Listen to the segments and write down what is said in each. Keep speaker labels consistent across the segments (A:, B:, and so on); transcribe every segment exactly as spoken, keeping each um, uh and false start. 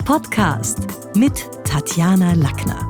A: Podcast mit Tatjana Lackner.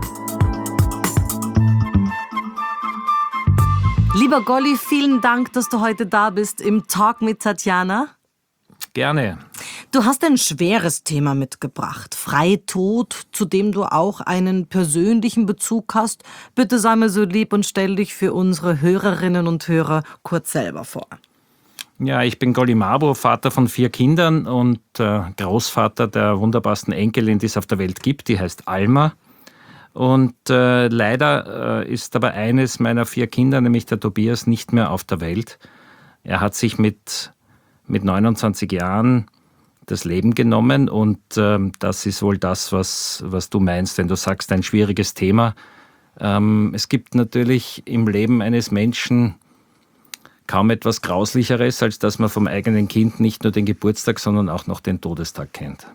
A: Lieber Golly, vielen Dank, dass du heute da bist im Talk mit Tatjana.
B: Gerne.
A: Du hast ein schweres Thema mitgebracht. Freitod, zu dem du auch einen persönlichen Bezug hast. Bitte sei mir so lieb und stell dich für unsere Hörerinnen und Hörer kurz selber vor.
B: Ja, ich bin Golly Mabo, Vater von vier Kindern und äh, Großvater der wunderbarsten Enkelin, die es auf der Welt gibt. Die heißt Alma. Und äh, leider äh, ist aber eines meiner vier Kinder, nämlich der Tobias, nicht mehr auf der Welt. Er hat sich mit, mit neunundzwanzig Jahren das Leben genommen und ähm, das ist wohl das, was, was du meinst, wenn du sagst, ein schwieriges Thema. Ähm, es gibt natürlich im Leben eines Menschen kaum etwas Grauslicheres, als dass man vom eigenen Kind nicht nur den Geburtstag, sondern auch noch den Todestag kennt.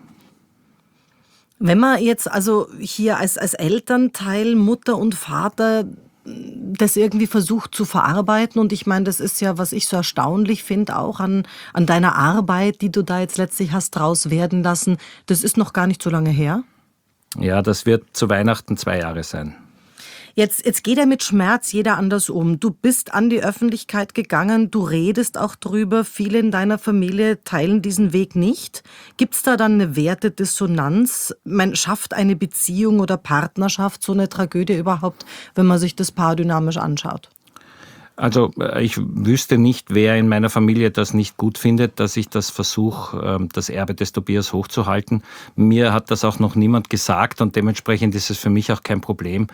A: Wenn man jetzt also hier als, als Elternteil, Mutter und Vater das irgendwie versucht zu verarbeiten, und ich meine, das ist ja, was ich so erstaunlich finde, auch an, an deiner Arbeit, die du da jetzt letztlich hast draus werden lassen, das ist noch gar nicht so lange her.
B: Ja, das wird zu Weihnachten zwei Jahre sein.
A: Jetzt, jetzt geht ja mit Schmerz jeder anders um. Du bist an die Öffentlichkeit gegangen, du redest auch drüber. Viele in deiner Familie teilen diesen Weg nicht. Gibt es da dann eine Wertedissonanz? Man schafft eine Beziehung oder Partnerschaft so eine Tragödie überhaupt, wenn man sich das paardynamisch anschaut?
B: Also ich wüsste nicht, wer in meiner Familie das nicht gut findet, dass ich das versuche, das Erbe des Tobias hochzuhalten. Mir hat das auch noch niemand gesagt und dementsprechend ist es für mich auch kein Problem.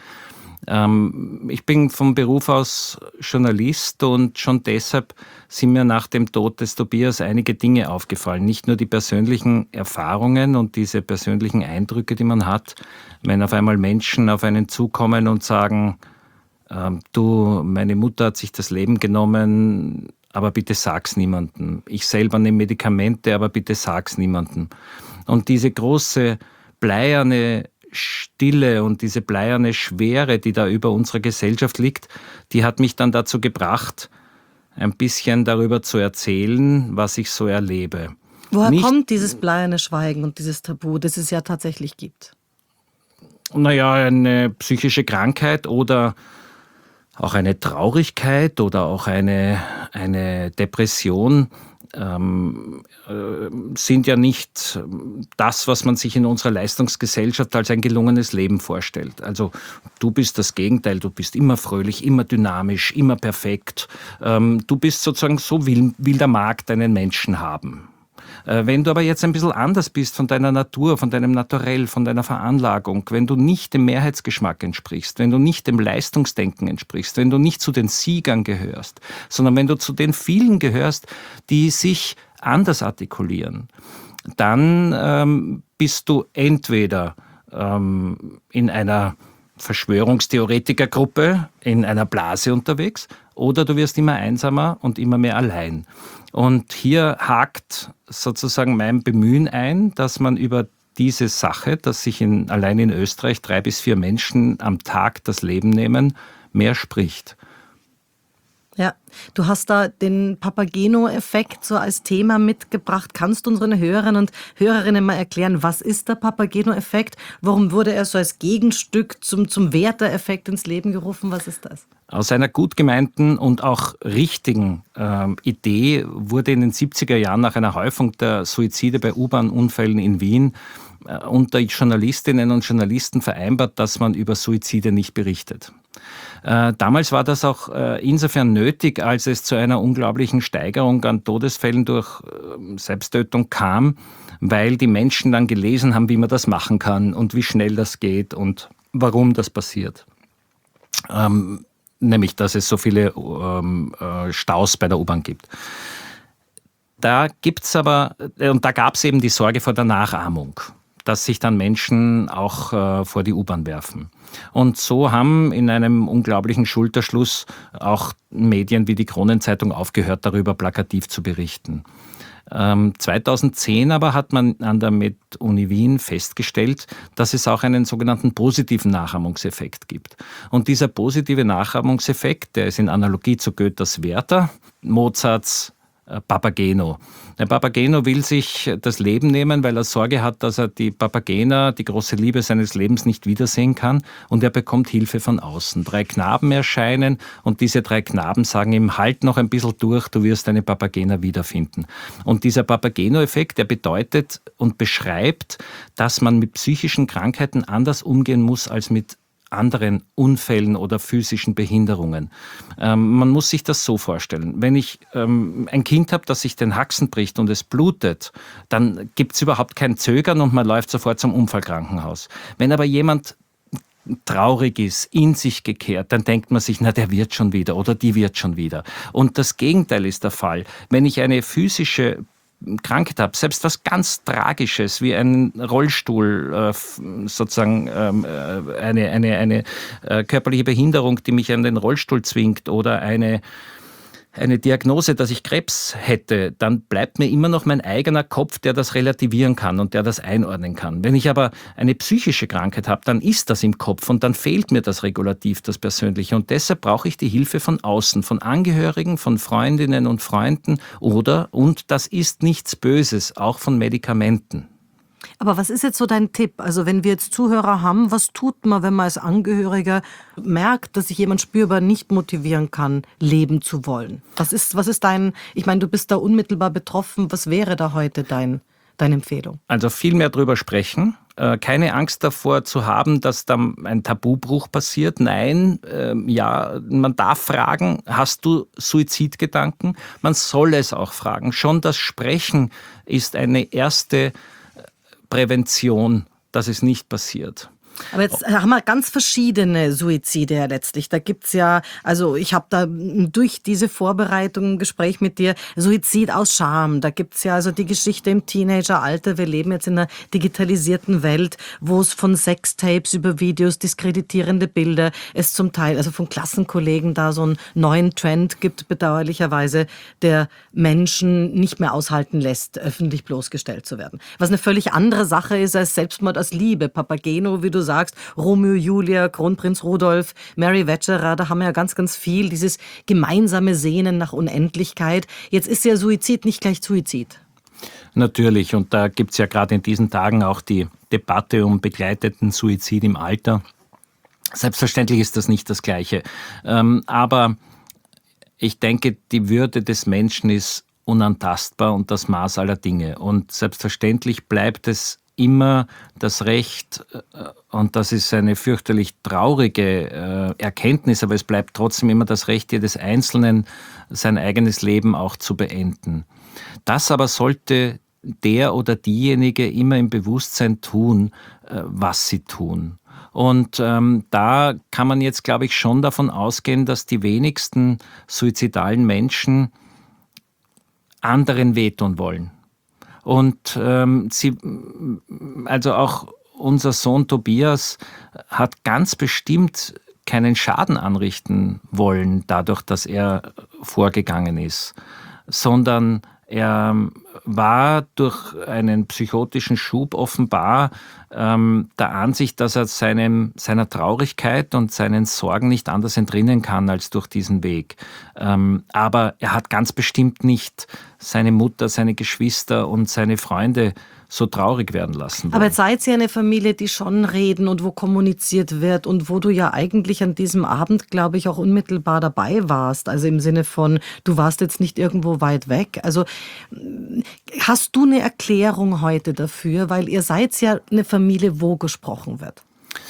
B: Ich bin vom Beruf aus Journalist und schon deshalb sind mir nach dem Tod des Tobias einige Dinge aufgefallen. Nicht nur die persönlichen Erfahrungen und diese persönlichen Eindrücke, die man hat, wenn auf einmal Menschen auf einen zukommen und sagen, du, meine Mutter hat sich das Leben genommen, aber bitte sag's niemandem. Ich selber nehme Medikamente, aber bitte sag's niemandem. Und diese große, bleierne Stille und diese bleierne Schwere, die da über unserer Gesellschaft liegt, die hat mich dann dazu gebracht, ein bisschen darüber zu erzählen, was ich so erlebe.
A: Woher
B: Nicht,
A: kommt dieses bleierne Schweigen und dieses Tabu, das es ja tatsächlich gibt?
B: Naja, eine psychische Krankheit oder auch eine Traurigkeit oder auch eine, eine Depression ähm, äh, sind ja nicht das, was man sich in unserer Leistungsgesellschaft als ein gelungenes Leben vorstellt. Also du bist das Gegenteil, du bist immer fröhlich, immer dynamisch, immer perfekt. Ähm, du bist sozusagen, so will, will der Markt einen Menschen haben. Wenn du aber jetzt ein bisschen anders bist von deiner Natur, von deinem Naturell, von deiner Veranlagung, wenn du nicht dem Mehrheitsgeschmack entsprichst, wenn du nicht dem Leistungsdenken entsprichst, wenn du nicht zu den Siegern gehörst, sondern wenn du zu den vielen gehörst, die sich anders artikulieren, dann ähm, bist du entweder ähm, in einer Verschwörungstheoretikergruppe, in einer Blase unterwegs, oder du wirst immer einsamer und immer mehr allein. Und hier hakt sozusagen mein Bemühen ein, dass man über diese Sache, dass sich in, allein in Österreich drei bis vier Menschen am Tag das Leben nehmen, mehr spricht.
A: Ja, du hast da den Papageno-Effekt so als Thema mitgebracht. Kannst du unseren Hörern und Hörerinnen mal erklären, was ist der Papageno-Effekt? Warum wurde er so als Gegenstück zum, zum Werther-Effekt ins Leben gerufen? Was ist das?
B: Aus einer gut gemeinten und auch richtigen ähm, Idee wurde in den siebziger Jahren nach einer Häufung der Suizide bei U-Bahn-Unfällen in Wien äh, unter Journalistinnen und Journalisten vereinbart, dass man über Suizide nicht berichtet. Äh, damals war das auch äh, insofern nötig, als es zu einer unglaublichen Steigerung an Todesfällen durch äh, Selbsttötung kam, weil die Menschen dann gelesen haben, wie man das machen kann und wie schnell das geht und warum das passiert. Ähm, Nämlich, dass es so viele ähm, Staus bei der U-Bahn gibt. Da gibt's aber, und da gab es eben die Sorge vor der Nachahmung, dass sich dann Menschen auch äh, vor die U-Bahn werfen. Und so haben in einem unglaublichen Schulterschluss auch Medien wie die Kronenzeitung aufgehört, darüber plakativ zu berichten. Ähm, zweitausendzehn aber hat man an der Med-Uni Wien festgestellt, dass es auch einen sogenannten positiven Nachahmungseffekt gibt. Und dieser positive Nachahmungseffekt, der ist in Analogie zu Goethes Werther, Mozarts Papageno. Der Papageno will sich das Leben nehmen, weil er Sorge hat, dass er die Papagena, die große Liebe seines Lebens, nicht wiedersehen kann, und er bekommt Hilfe von außen. Drei Knaben erscheinen und diese drei Knaben sagen ihm, halt noch ein bisschen durch, du wirst deine Papagena wiederfinden. Und dieser Papageno-Effekt, der bedeutet und beschreibt, dass man mit psychischen Krankheiten anders umgehen muss als mit anderen Unfällen oder physischen Behinderungen. Ähm, man muss sich das so vorstellen. Wenn ich ähm, ein Kind habe, das sich den Haxen bricht und es blutet, dann gibt es überhaupt kein Zögern und man läuft sofort zum Unfallkrankenhaus. Wenn aber jemand traurig ist, in sich gekehrt, dann denkt man sich, na, der wird schon wieder oder die wird schon wieder. Und das Gegenteil ist der Fall. Wenn ich eine physische Krankheit habe, selbst was ganz Tragisches wie ein Rollstuhl, äh, sozusagen ähm, eine, eine, eine äh, körperliche Behinderung, die mich an den Rollstuhl zwingt, oder eine, eine Diagnose, dass ich Krebs hätte, dann bleibt mir immer noch mein eigener Kopf, der das relativieren kann und der das einordnen kann. Wenn ich aber eine psychische Krankheit habe, dann ist das im Kopf und dann fehlt mir das Regulativ, das Persönliche. Und deshalb brauche ich die Hilfe von außen, von Angehörigen, von Freundinnen und Freunden oder, und das ist nichts Böses, auch von Medikamenten.
A: Aber was ist jetzt so dein Tipp? Also wenn wir jetzt Zuhörer haben, was tut man, wenn man als Angehöriger merkt, dass sich jemand spürbar nicht motivieren kann, leben zu wollen? Was ist, was ist dein, ich meine, du bist da unmittelbar betroffen, was wäre da heute dein, deine Empfehlung?
B: Also viel mehr drüber sprechen, keine Angst davor zu haben, dass da ein Tabubruch passiert. Nein, äh, ja, man darf fragen, hast du Suizidgedanken? Man soll es auch fragen. Schon das Sprechen ist eine erste Prävention, dass es nicht passiert.
A: Aber jetzt haben wir ganz verschiedene Suizide ja letztlich. Da gibt's ja, also ich habe da durch diese Vorbereitung ein Gespräch mit dir, Suizid aus Scham. Da gibt's ja also die Geschichte im Teenageralter. Wir leben jetzt in einer digitalisierten Welt, wo es von Sextapes über Videos, diskreditierende Bilder, es zum Teil, also von Klassenkollegen da so einen neuen Trend gibt, bedauerlicherweise, der Menschen nicht mehr aushalten lässt, öffentlich bloßgestellt zu werden. Was eine völlig andere Sache ist als Selbstmord aus Liebe. Papageno, wie du sagst, Romeo, Julia, Kronprinz Rudolf, Mary Wetcherer, da haben wir ja ganz, ganz viel, dieses gemeinsame Sehnen nach Unendlichkeit. Jetzt ist ja Suizid nicht gleich Suizid.
B: Natürlich, und da gibt es ja gerade in diesen Tagen auch die Debatte um begleiteten Suizid im Alter. Selbstverständlich ist das nicht das Gleiche. Ähm, aber ich denke, die Würde des Menschen ist unantastbar und das Maß aller Dinge. Und selbstverständlich bleibt es immer das Recht, und das ist eine fürchterlich traurige äh, Erkenntnis, aber es bleibt trotzdem immer das Recht jedes Einzelnen, sein eigenes Leben auch zu beenden. Das aber sollte der oder diejenige immer im Bewusstsein tun, äh, was sie tun. Und ähm, da kann man jetzt, glaube ich, schon davon ausgehen, dass die wenigsten suizidalen Menschen anderen wehtun wollen. Und ähm, sie, also auch unser Sohn Tobias hat ganz bestimmt keinen Schaden anrichten wollen, dadurch, dass er vorgegangen ist, sondern er war durch einen psychotischen Schub offenbar ähm, der Ansicht, dass er seinem, seiner Traurigkeit und seinen Sorgen nicht anders entrinnen kann als durch diesen Weg. Ähm, aber er hat ganz bestimmt nicht seine Mutter, seine Geschwister und seine Freunde so traurig werden lassen wollen.
A: Aber jetzt seid ihr eine Familie, die schon reden und wo kommuniziert wird und wo du ja eigentlich an diesem Abend, glaube ich, auch unmittelbar dabei warst. Also im Sinne von, du warst jetzt nicht irgendwo weit weg. Also hast du eine Erklärung heute dafür? Weil ihr seid ja eine Familie, wo gesprochen wird.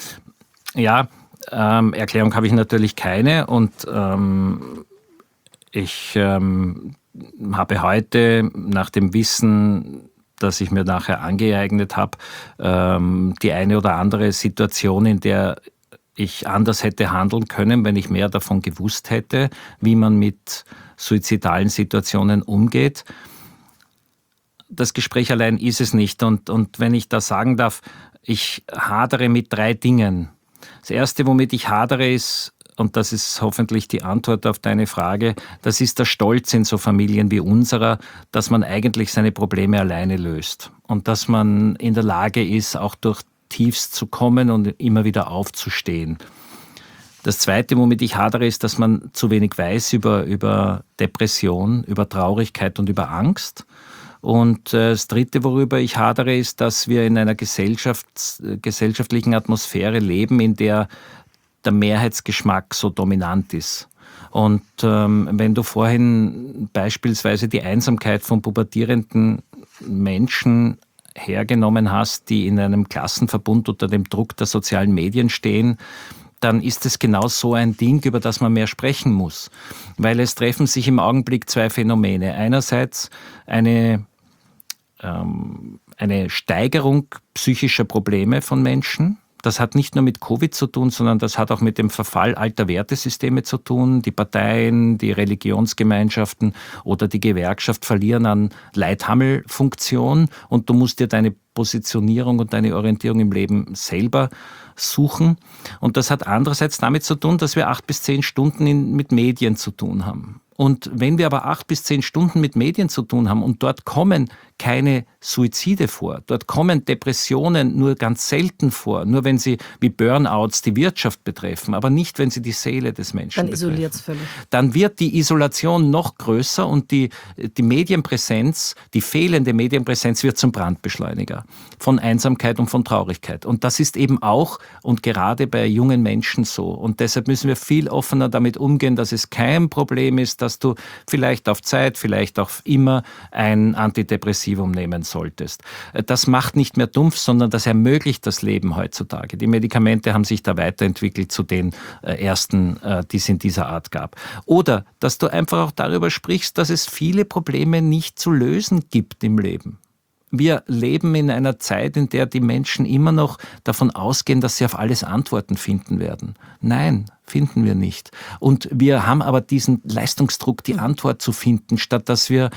B: Ja, ähm, Erklärung habe ich natürlich keine und ähm, ich ähm, habe heute nach dem Wissen, das ich mir nachher angeeignet habe, ähm, die eine oder andere Situation, in der ich anders hätte handeln können, wenn ich mehr davon gewusst hätte, wie man mit suizidalen Situationen umgeht. Das Gespräch allein ist es nicht. Und, und wenn ich da sagen darf, ich hadere mit drei Dingen. Das Erste, womit ich hadere, ist, und das ist hoffentlich die Antwort auf deine Frage, das ist der Stolz in so Familien wie unserer, dass man eigentlich seine Probleme alleine löst und dass man in der Lage ist, auch durch Tiefs zu kommen und immer wieder aufzustehen. Das Zweite, womit ich hadere, ist, dass man zu wenig weiß über, über Depression, über Traurigkeit und über Angst. Und das Dritte, worüber ich hadere, ist, dass wir in einer Gesellschafts-, gesellschaftlichen Atmosphäre leben, in der der Mehrheitsgeschmack so dominant ist. Und ähm, wenn du vorhin beispielsweise die Einsamkeit von pubertierenden Menschen hergenommen hast, die in einem Klassenverbund unter dem Druck der sozialen Medien stehen, dann ist es genau so ein Ding, über das man mehr sprechen muss. Weil es treffen sich im Augenblick zwei Phänomene. Einerseits eine, ähm, eine Steigerung psychischer Probleme von Menschen. Das hat nicht nur mit Covid zu tun, sondern das hat auch mit dem Verfall alter Wertesysteme zu tun. Die Parteien, die Religionsgemeinschaften oder die Gewerkschaft verlieren an Leithammelfunktion und du musst dir deine Positionierung und deine Orientierung im Leben selber suchen. Und das hat andererseits damit zu tun, dass wir acht bis zehn Stunden in, mit Medien zu tun haben. Und wenn wir aber acht bis zehn Stunden mit Medien zu tun haben und dort kommen keine Suizide vor, dort kommen Depressionen nur ganz selten vor, nur wenn sie wie Burnouts die Wirtschaft betreffen, aber nicht, wenn sie die Seele des Menschen
A: Dann
B: betreffen.
A: isoliert es völlig.
B: Dann wird die Isolation noch größer und die, die Medienpräsenz, die fehlende Medienpräsenz wird zum Brandbeschleuniger von Einsamkeit und von Traurigkeit. Und das ist eben auch und gerade bei jungen Menschen so. Und deshalb müssen wir viel offener damit umgehen, dass es kein Problem ist, dass du vielleicht auf Zeit, vielleicht auch immer ein Antidepressivum nehmen solltest. Das macht nicht mehr dumpf, sondern das ermöglicht das Leben heutzutage. Die Medikamente haben sich da weiterentwickelt zu den ersten, die es in dieser Art gab. Oder, dass du einfach auch darüber sprichst, dass es viele Probleme nicht zu lösen gibt im Leben. Wir leben in einer Zeit, in der die Menschen immer noch davon ausgehen, dass sie auf alles Antworten finden werden. Nein, finden wir nicht. Und wir haben aber diesen Leistungsdruck, die Antwort zu finden, statt dass wir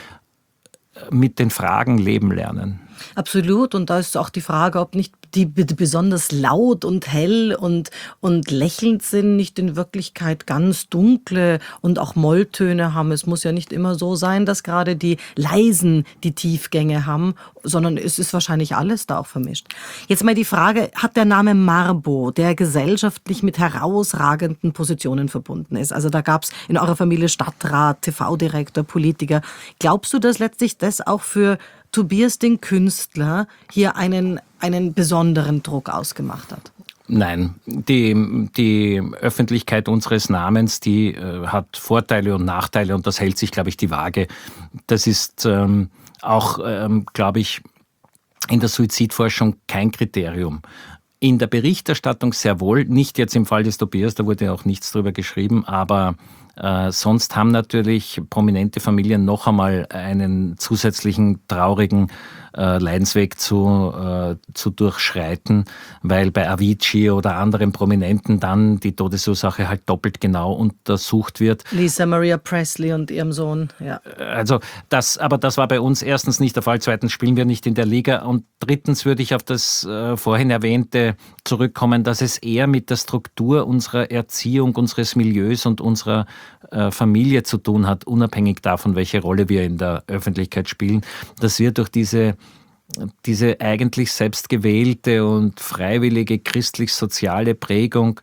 B: mit den Fragen leben lernen.
A: Absolut. Und da ist auch die Frage, ob nicht die besonders laut und hell und, und lächelnd sind, nicht in Wirklichkeit ganz dunkle und auch Molltöne haben. Es muss ja nicht immer so sein, dass gerade die leisen die Tiefgänge haben, sondern es ist wahrscheinlich alles da auch vermischt. Jetzt mal die Frage, hat der Name Marbo, der gesellschaftlich mit herausragenden Positionen verbunden ist? Also da gab es in eurer Familie Stadtrat, T V-Direktor, Politiker. Glaubst du, dass letztlich das auch für Tobias den Künstler hier einen, einen besonderen Druck ausgemacht hat?
B: Nein, die, die Öffentlichkeit unseres Namens, die äh, hat Vorteile und Nachteile und das hält sich, glaube ich, die Waage. Das ist ähm, auch, ähm, glaube ich, in der Suizidforschung kein Kriterium. In der Berichterstattung sehr wohl, nicht jetzt im Fall des Tobias, da wurde auch nichts drüber geschrieben, aber Äh, sonst haben natürlich prominente Familien noch einmal einen zusätzlichen traurigen äh, Leidensweg zu, äh, zu durchschreiten, weil bei Avicii oder anderen Prominenten dann die Todesursache halt doppelt genau untersucht wird.
A: Lisa Maria Presley und ihrem Sohn, ja.
B: Also das, aber das war bei uns erstens nicht der Fall, zweitens spielen wir nicht in der Liga und drittens würde ich auf das äh, vorhin erwähnte zurückkommen, dass es eher mit der Struktur unserer Erziehung, unseres Milieus und unserer äh, Familie zu tun hat, unabhängig davon, welche Rolle wir in der Öffentlichkeit spielen, dass wir durch diese diese eigentlich selbstgewählte und freiwillige christlich-soziale Prägung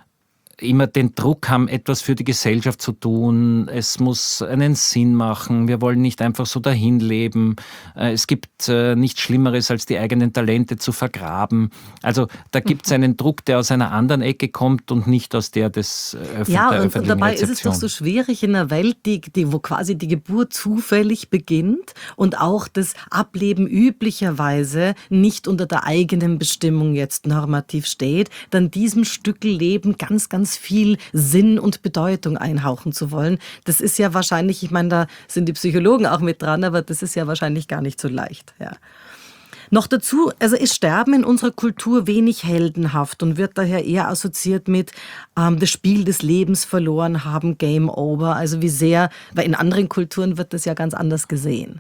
B: immer den Druck haben, etwas für die Gesellschaft zu tun. Es muss einen Sinn machen. Wir wollen nicht einfach so dahin leben. Es gibt nichts Schlimmeres, als die eigenen Talente zu vergraben. Also da gibt es einen Druck, der aus einer anderen Ecke kommt und nicht aus der des Öff-
A: ja,
B: der
A: und,
B: öffentlichen
A: und dabei
B: Rezeption.
A: ist es doch so schwierig in einer Welt, die, die, wo quasi die Geburt zufällig beginnt und auch das Ableben üblicherweise nicht unter der eigenen Bestimmung jetzt normativ steht, dann diesem Stück Leben ganz, ganz viel Sinn und Bedeutung einhauchen zu wollen. Das ist ja wahrscheinlich, ich meine, da sind die Psychologen auch mit dran, aber das ist ja wahrscheinlich gar nicht so leicht. Ja. Noch dazu, also ist Sterben in unserer Kultur wenig heldenhaft und wird daher eher assoziiert mit ähm, das Spiel des Lebens verloren haben, Game Over. Also wie sehr, weil in anderen Kulturen wird das ja ganz anders gesehen.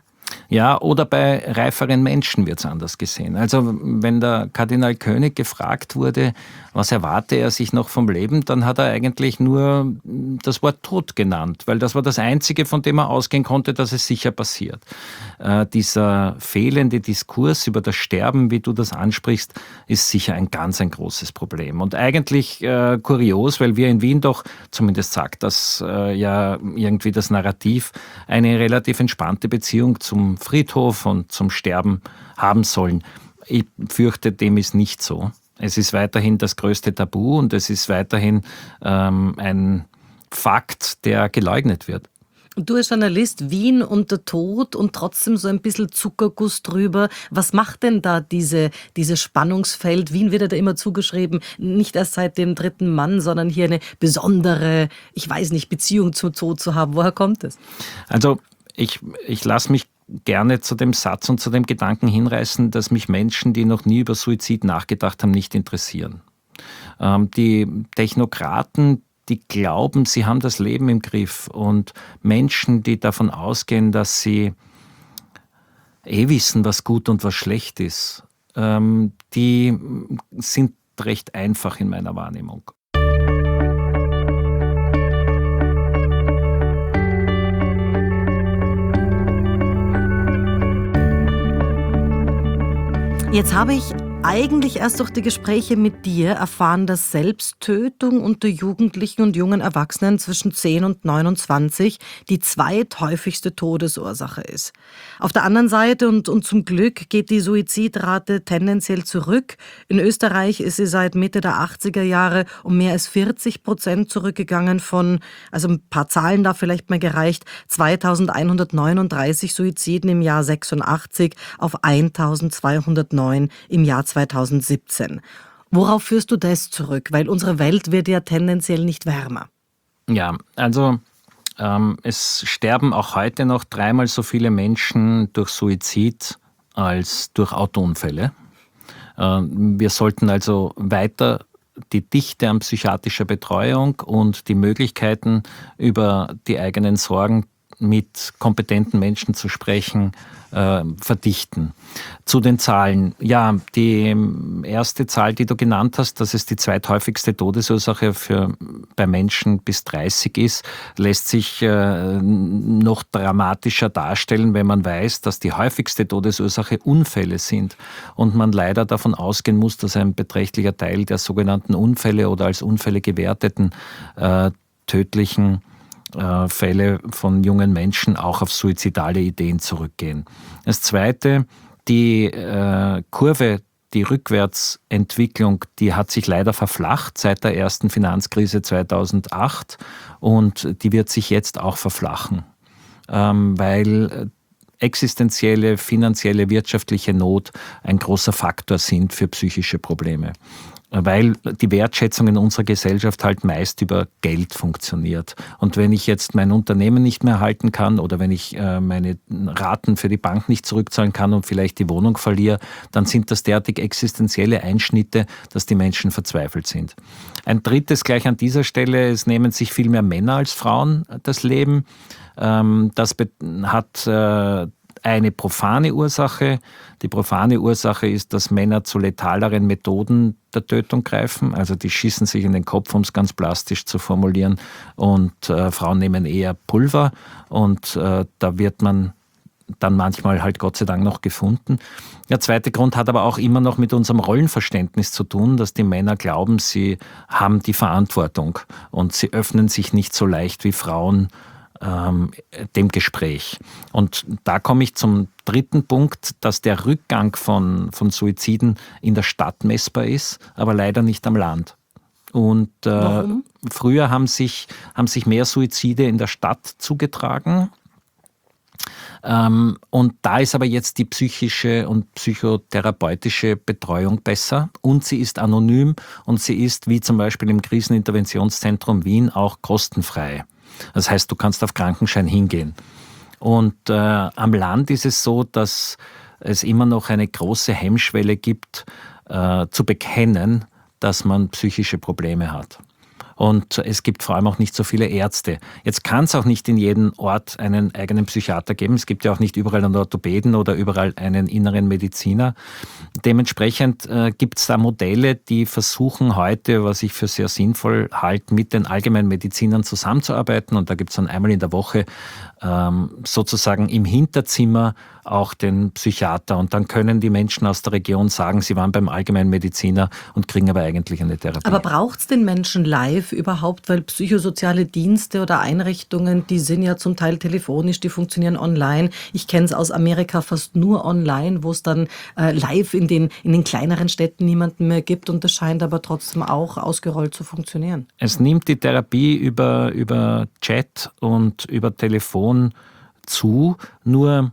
B: Ja, oder bei reiferen Menschen wird es anders gesehen. Also wenn der Kardinal König gefragt wurde, was erwarte er sich noch vom Leben, dann hat er eigentlich nur das Wort Tod genannt, weil das war das Einzige, von dem er ausgehen konnte, dass es sicher passiert. Äh, dieser fehlende Diskurs über das Sterben, wie du das ansprichst, ist sicher ein ganz ein großes Problem. Und eigentlich äh, kurios, weil wir in Wien doch, zumindest sagt das äh, ja irgendwie das Narrativ, eine relativ entspannte Beziehung zum Friedhof und zum Sterben haben sollen. Ich fürchte, dem ist nicht so. Es ist weiterhin das größte Tabu und es ist weiterhin ähm, ein Fakt, der geleugnet wird.
A: Du als Journalist, Wien und der Tod und trotzdem so ein bisschen Zuckerguss drüber. Was macht denn da diese, dieses Spannungsfeld? Wien wird ja da immer zugeschrieben, nicht erst seit dem dritten Mann, sondern hier eine besondere, ich weiß nicht, Beziehung zum Tod zu haben. Woher kommt es?
B: Also ich, ich lasse mich gerne zu dem Satz und zu dem Gedanken hinreißen, dass mich Menschen, die noch nie über Suizid nachgedacht haben, nicht interessieren. Ähm, die Technokraten, die glauben, sie haben das Leben im Griff, und Menschen, die davon ausgehen, dass sie eh wissen, was gut und was schlecht ist, ähm, die sind recht einfach in meiner Wahrnehmung.
A: Jetzt habe ich eigentlich erst durch die Gespräche mit dir erfahren, dass Selbsttötung unter Jugendlichen und jungen Erwachsenen zwischen zehn und neunundzwanzig die zweithäufigste Todesursache ist. Auf der anderen Seite und, und zum Glück geht die Suizidrate tendenziell zurück. In Österreich ist sie seit Mitte der achtziger Jahre um mehr als vierzig Prozent zurückgegangen von, also ein paar Zahlen da vielleicht mal gereicht, zweitausendeinhundertneununddreißig Suiziden im Jahr sechsundachtzig auf eintausendzweihundertneun im Jahr zweitausendsiebzehn. Worauf führst du das zurück? Weil unsere Welt wird ja tendenziell nicht wärmer.
B: Ja, also ähm, es sterben auch heute noch dreimal so viele Menschen durch Suizid als durch Autounfälle. Äh, wir sollten also weiter die Dichte an psychiatrischer Betreuung und die Möglichkeiten, über die eigenen Sorgen mit kompetenten Menschen zu sprechen, äh, verdichten. Zu den Zahlen. Ja, die erste Zahl, die du genannt hast, dass es die zweithäufigste Todesursache für, bei Menschen bis dreißig ist, lässt sich äh, noch dramatischer darstellen, wenn man weiß, dass die häufigste Todesursache Unfälle sind und man leider davon ausgehen muss, dass ein beträchtlicher Teil der sogenannten Unfälle oder als Unfälle gewerteten äh, tödlichen Fälle von jungen Menschen auch auf suizidale Ideen zurückgehen. Das Zweite, die äh, Kurve, die Rückwärtsentwicklung, die hat sich leider verflacht seit der ersten Finanzkrise zweitausendacht, und die wird sich jetzt auch verflachen, ähm, weil existenzielle, finanzielle, wirtschaftliche Not ein großer Faktor sind für psychische Probleme. Weil die Wertschätzung in unserer Gesellschaft halt meist über Geld funktioniert. Und wenn ich jetzt mein Unternehmen nicht mehr halten kann oder wenn ich äh, meine Raten für die Bank nicht zurückzahlen kann und vielleicht die Wohnung verliere, dann sind das derartig existenzielle Einschnitte, dass die Menschen verzweifelt sind. Ein drittes gleich an dieser Stelle: Es nehmen sich viel mehr Männer als Frauen das Leben. Ähm, das hat äh, eine profane Ursache. Die profane Ursache ist, dass Männer zu letaleren Methoden der Tötung greifen. Also die schießen sich in den Kopf, um es ganz plastisch zu formulieren. Und äh, Frauen nehmen eher Pulver. Und äh, da wird man dann manchmal halt Gott sei Dank noch gefunden. Der zweite Grund hat aber auch immer noch mit unserem Rollenverständnis zu tun, dass die Männer glauben, sie haben die Verantwortung und sie öffnen sich nicht so leicht wie Frauen dem Gespräch. Und da komme ich zum dritten Punkt, dass der Rückgang von, von Suiziden in der Stadt messbar ist, aber leider nicht am Land. Und äh, früher haben sich, haben sich mehr Suizide in der Stadt zugetragen. Ähm, und da ist aber jetzt die psychische und psychotherapeutische Betreuung besser, und sie ist anonym und sie ist, wie zum Beispiel im Kriseninterventionszentrum Wien, auch kostenfrei. Das heißt, du kannst auf Krankenschein hingehen. Und äh, am Land ist es so, dass es immer noch eine große Hemmschwelle gibt, äh, zu bekennen, dass man psychische Probleme hat. Und es gibt vor allem auch nicht so viele Ärzte. Jetzt kann es auch nicht in jedem Ort einen eigenen Psychiater geben. Es gibt ja auch nicht überall einen Orthopäden oder überall einen inneren Mediziner. Dementsprechend äh, gibt es da Modelle, die versuchen heute, was ich für sehr sinnvoll halte, mit den Allgemeinmedizinern zusammenzuarbeiten. Und da gibt es dann einmal in der Woche ähm, sozusagen im Hinterzimmer auch den Psychiater. Und dann können die Menschen aus der Region sagen, sie waren beim Allgemeinmediziner und kriegen aber eigentlich eine Therapie.
A: Aber braucht es den Menschen live überhaupt? Weil psychosoziale Dienste oder Einrichtungen, die sind ja zum Teil telefonisch, die funktionieren online. Ich kenne es aus Amerika fast nur online, wo es dann äh, live in den, in den kleineren Städten niemanden mehr gibt. Und das scheint aber trotzdem auch ausgerollt zu funktionieren.
B: Es nimmt die Therapie über, über Chat und über Telefon zu, nur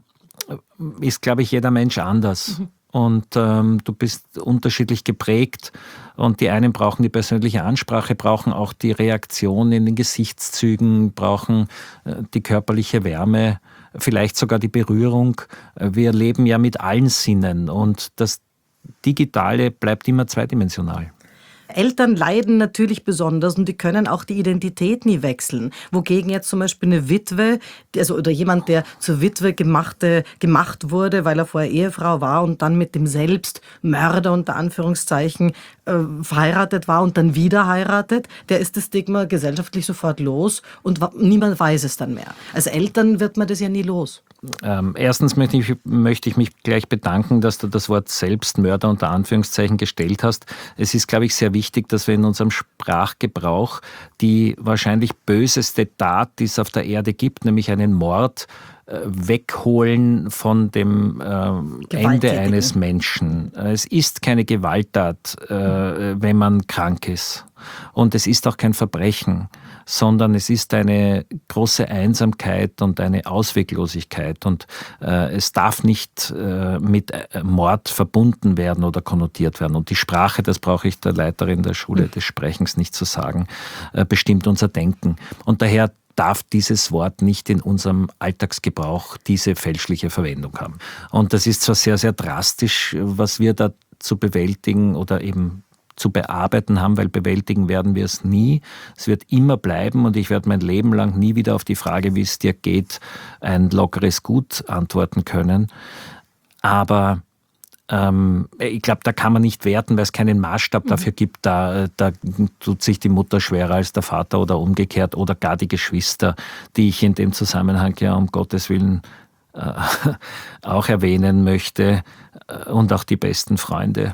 B: ist, glaube ich, jeder Mensch anders. Mhm. Und ähm, du bist unterschiedlich geprägt und die einen brauchen die persönliche Ansprache, brauchen auch die Reaktion in den Gesichtszügen, brauchen äh, die körperliche Wärme, vielleicht sogar die Berührung. Wir leben ja mit allen Sinnen und das Digitale bleibt immer zweidimensional.
A: Eltern leiden natürlich besonders und die können auch die Identität nie wechseln. Wogegen jetzt zum Beispiel eine Witwe, also oder jemand, der zur Witwe gemachte, gemacht wurde, weil er vorher Ehefrau war und dann mit dem Selbstmörder unter Anführungszeichen äh, verheiratet war und dann wieder heiratet, der ist das Stigma gesellschaftlich sofort los und niemand weiß es dann mehr. Als Eltern wird man das ja nie los.
B: Ähm, erstens möchte ich, möchte ich mich gleich bedanken, dass du das Wort Selbstmörder unter Anführungszeichen gestellt hast. Es ist, glaube ich, sehr wichtig, dass wir in unserem Sprachgebrauch die wahrscheinlich böseste Tat, die es auf der Erde gibt, nämlich einen Mord, äh, wegholen von dem äh, Ende eines Menschen. Es ist keine Gewalttat, äh, wenn man krank ist. Und es ist auch kein Verbrechen, sondern es ist eine große Einsamkeit und eine Ausweglosigkeit. Und äh, es darf nicht äh, mit Mord verbunden werden oder konnotiert werden. Und die Sprache, das brauche ich der Leiterin der Schule des Sprechens nicht zu sagen, äh, bestimmt unser Denken. Und daher darf dieses Wort nicht in unserem Alltagsgebrauch diese fälschliche Verwendung haben. Und das ist zwar sehr, sehr drastisch, was wir da zu bewältigen oder eben zu bearbeiten haben, weil bewältigen werden wir es nie. Es wird immer bleiben und ich werde mein Leben lang nie wieder auf die Frage, wie es dir geht, ein lockeres Gut antworten können. Aber ähm, ich glaube, da kann man nicht werten, weil es keinen Maßstab dafür gibt. Da, da tut sich die Mutter schwerer als der Vater oder umgekehrt oder gar die Geschwister, die ich in dem Zusammenhang ja um Gottes Willen äh, auch erwähnen möchte und auch die besten Freunde.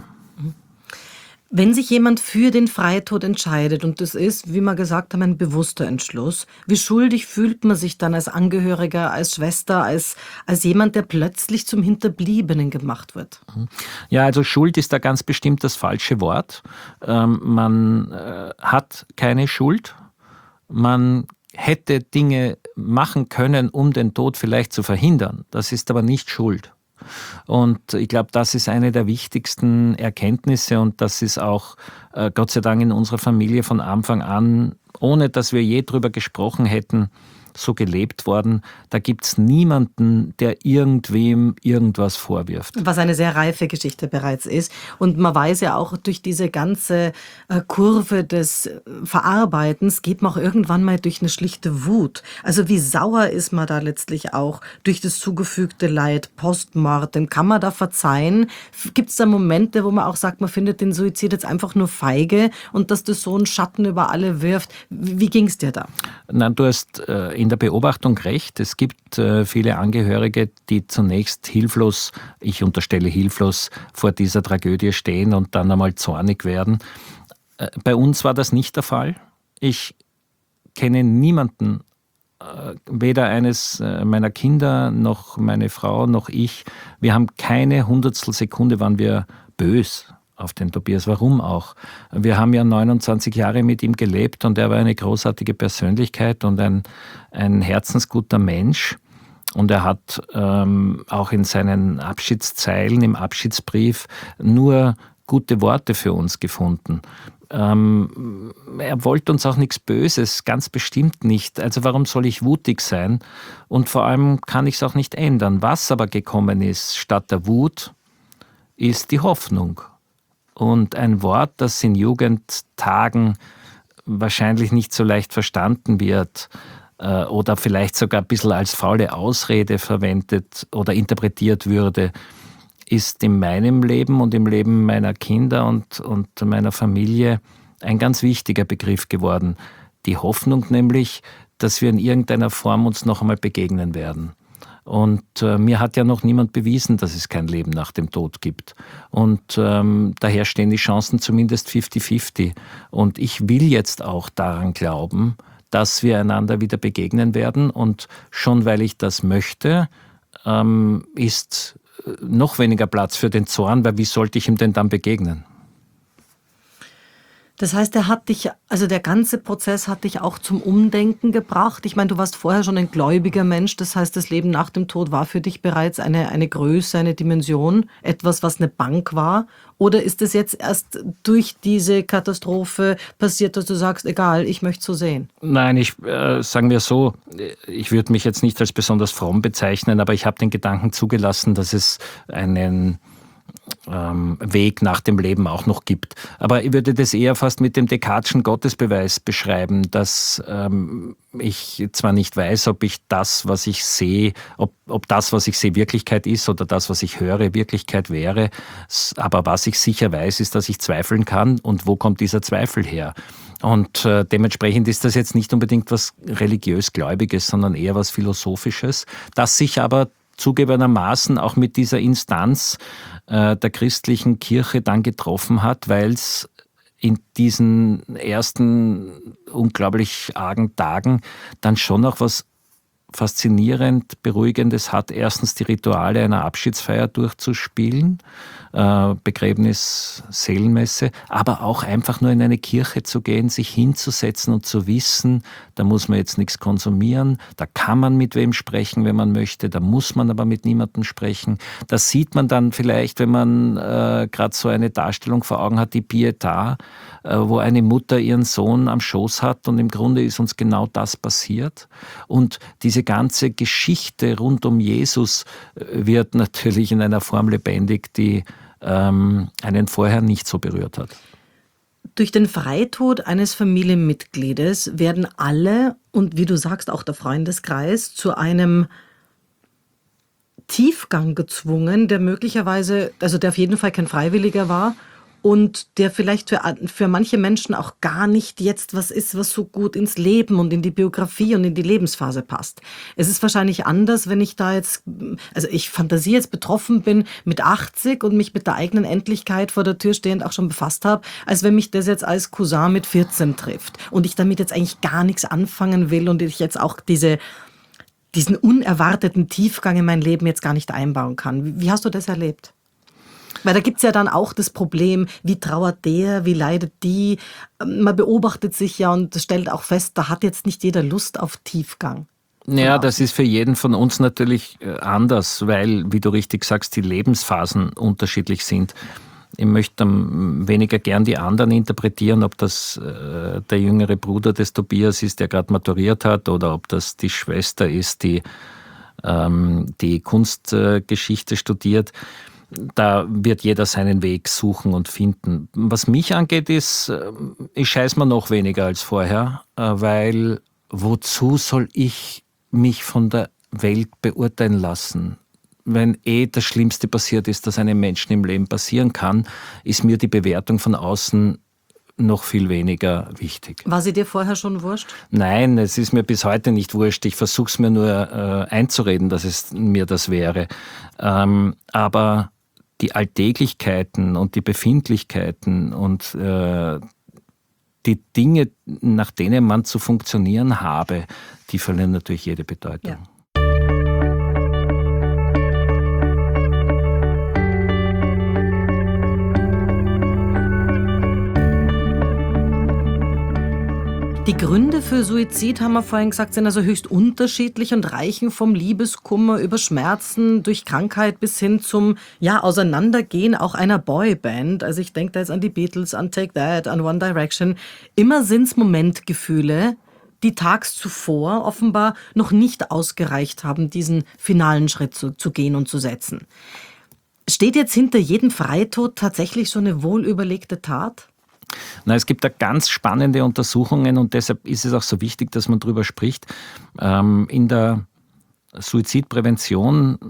A: Wenn sich jemand für den Freitod entscheidet, und das ist, wie wir gesagt haben, ein bewusster Entschluss, wie schuldig fühlt man sich dann als Angehöriger, als Schwester, als, als jemand, der plötzlich zum Hinterbliebenen gemacht wird?
B: Ja, also Schuld ist da ganz bestimmt das falsche Wort. Ähm, man äh, hat keine Schuld. Man hätte Dinge machen können, um den Tod vielleicht zu verhindern. Das ist aber nicht Schuld. Und ich glaube, das ist eine der wichtigsten Erkenntnisse und das ist auch äh, Gott sei Dank in unserer Familie von Anfang an, ohne dass wir je drüber gesprochen hätten, so gelebt worden. Da gibt es niemanden, der irgendwem irgendwas vorwirft.
A: Was eine sehr reife Geschichte bereits ist. Und man weiß ja auch, durch diese ganze äh, Kurve des Verarbeitens geht man auch irgendwann mal durch eine schlichte Wut. Also wie sauer ist man da letztlich auch durch das zugefügte Leid, Postmortem? Kann man da verzeihen? Gibt es da Momente, wo man auch sagt, man findet den Suizid jetzt einfach nur feige und dass das so einen Schatten über alle wirft? Wie, wie ging es dir da?
B: Nein, du hast äh, in der Beobachtung recht. Es gibt äh, viele Angehörige, die zunächst hilflos, ich unterstelle hilflos, vor dieser Tragödie stehen und dann einmal zornig werden. Äh, bei uns war das nicht der Fall. Ich kenne niemanden, äh, weder eines äh, meiner Kinder, noch meine Frau, noch ich. Wir haben keine Hundertstel Sekunde, waren wir böse auf den Tobias. Warum auch? Wir haben ja neunundzwanzig Jahre mit ihm gelebt und er war eine großartige Persönlichkeit und ein, ein herzensguter Mensch. Und er hat ähm, auch in seinen Abschiedszeilen im Abschiedsbrief nur gute Worte für uns gefunden. Ähm, er wollte uns auch nichts Böses, ganz bestimmt nicht. Also warum soll ich wutig sein? Und vor allem kann ich es auch nicht ändern. Was aber gekommen ist statt der Wut, ist die Hoffnung. Und ein Wort, das in Jugendtagen wahrscheinlich nicht so leicht verstanden wird äh, oder vielleicht sogar ein bisschen als faule Ausrede verwendet oder interpretiert würde, ist in meinem Leben und im Leben meiner Kinder und, und meiner Familie ein ganz wichtiger Begriff geworden. Die Hoffnung nämlich, dass wir in irgendeiner Form uns noch einmal begegnen werden. Und äh, mir hat ja noch niemand bewiesen, dass es kein Leben nach dem Tod gibt. Und ähm, daher stehen die Chancen zumindest fifty fifty. Und ich will jetzt auch daran glauben, dass wir einander wieder begegnen werden. Und schon weil ich das möchte, ähm, ist noch weniger Platz für den Zorn, weil wie sollte ich ihm denn dann begegnen?
A: Das heißt, er hat dich, also der ganze Prozess hat dich auch zum Umdenken gebracht. Ich meine, du warst vorher schon ein gläubiger Mensch. Das heißt, das Leben nach dem Tod war für dich bereits eine, eine Größe, eine Dimension, etwas, was eine Bank war. Oder ist es jetzt erst durch diese Katastrophe passiert, dass du sagst, egal, ich möchte es so sehen?
B: Nein, ich äh, sagen wir so, ich würde mich jetzt nicht als besonders fromm bezeichnen, aber ich habe den Gedanken zugelassen, dass es einen ähm, Weg nach dem Leben auch noch gibt. Aber ich würde das eher fast mit dem Descartes'schen Gottesbeweis beschreiben, dass ähm, ich zwar nicht weiß, ob ich das, was ich sehe, ob, ob das, was ich sehe, Wirklichkeit ist oder das, was ich höre, Wirklichkeit wäre, aber was ich sicher weiß, ist, dass ich zweifeln kann. Und wo kommt dieser Zweifel her? Und äh, dementsprechend ist das jetzt nicht unbedingt was religiös-gläubiges, sondern eher was Philosophisches, das sich aber zugegebenermaßen auch mit dieser Instanz äh, der christlichen Kirche dann getroffen hat, weil es in diesen ersten unglaublich argen Tagen dann schon noch was faszinierend Beruhigendes hat, erstens die Rituale einer Abschiedsfeier durchzuspielen, äh, Begräbnis, Seelenmesse, aber auch einfach nur in eine Kirche zu gehen, sich hinzusetzen und zu wissen, da muss man jetzt nichts konsumieren, da kann man mit wem sprechen, wenn man möchte, da muss man aber mit niemandem sprechen. Das sieht man dann vielleicht, wenn man äh, gerade so eine Darstellung vor Augen hat, die Pietà, äh, wo eine Mutter ihren Sohn am Schoß hat und im Grunde ist uns genau das passiert. Und diese ganze Geschichte rund um Jesus wird natürlich in einer Form lebendig, die ähm, einen vorher nicht so berührt hat.
A: Durch den Freitod eines Familienmitgliedes werden alle, und wie du sagst, auch der Freundeskreis, zu einem Tiefgang gezwungen, der möglicherweise, also der auf jeden Fall kein Freiwilliger war, und der vielleicht für, für manche Menschen auch gar nicht jetzt was ist, was so gut ins Leben und in die Biografie und in die Lebensphase passt. Es ist wahrscheinlich anders, wenn ich da jetzt, also ich fantasiere jetzt betroffen bin mit achtzig und mich mit der eigenen Endlichkeit vor der Tür stehend auch schon befasst habe, als wenn mich das jetzt als Cousin mit vierzehn trifft und ich damit jetzt eigentlich gar nichts anfangen will und ich jetzt auch diese, diesen unerwarteten Tiefgang in mein Leben jetzt gar nicht einbauen kann. Wie, wie hast du das erlebt? Weil da gibt's ja dann auch das Problem, wie trauert der, wie leidet die. Man beobachtet sich ja und stellt auch fest, da hat jetzt nicht jeder Lust auf Tiefgang.
B: Ja, das ist für jeden von uns natürlich anders, weil, wie du richtig sagst, die Lebensphasen unterschiedlich sind. Ich möchte weniger gern die anderen interpretieren, ob das äh, der jüngere Bruder des Tobias ist, der gerade maturiert hat, oder ob das die Schwester ist, die ähm, die Kunstgeschichte äh, studiert. Da wird jeder seinen Weg suchen und finden. Was mich angeht, ist, ich scheiß mir noch weniger als vorher, weil wozu soll ich mich von der Welt beurteilen lassen? Wenn eh das Schlimmste passiert ist, das einem Menschen im Leben passieren kann, ist mir die Bewertung von außen noch viel weniger wichtig.
A: War sie dir vorher schon wurscht?
B: Nein, es ist mir bis heute nicht wurscht. Ich versuche es mir nur äh, einzureden, dass es mir das wäre. Ähm, aber die Alltäglichkeiten und die Befindlichkeiten und äh, die Dinge, nach denen man zu funktionieren habe, die verlieren natürlich jede Bedeutung.
A: Ja. Die Gründe für Suizid, haben wir vorhin gesagt, sind also höchst unterschiedlich und reichen vom Liebeskummer über Schmerzen durch Krankheit bis hin zum ja, Auseinandergehen auch einer Boyband. Also ich denke da jetzt an die Beatles, an Take That, an One Direction. Immer sind es Momentgefühle, die tags zuvor offenbar noch nicht ausgereicht haben, diesen finalen Schritt zu, zu gehen und zu setzen. Steht jetzt hinter jedem Freitod tatsächlich so eine wohlüberlegte Tat?
B: Na, es gibt da ganz spannende Untersuchungen und deshalb ist es auch so wichtig, dass man darüber spricht. Ähm, in der Suizidprävention